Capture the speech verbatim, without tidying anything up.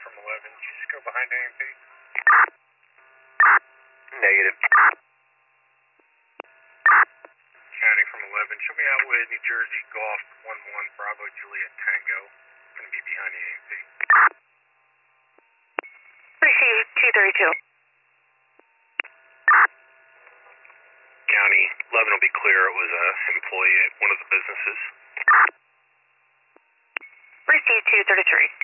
from eleven. Did you just go behind A M P? Negative. County from eleven. Show me out with New Jersey Golf one one Bravo Juliet Tango. Going to be behind the A M P. Receive two thirty-two. County, eleven will be clear. It was an employee at one of the businesses. Receive two thirty-three.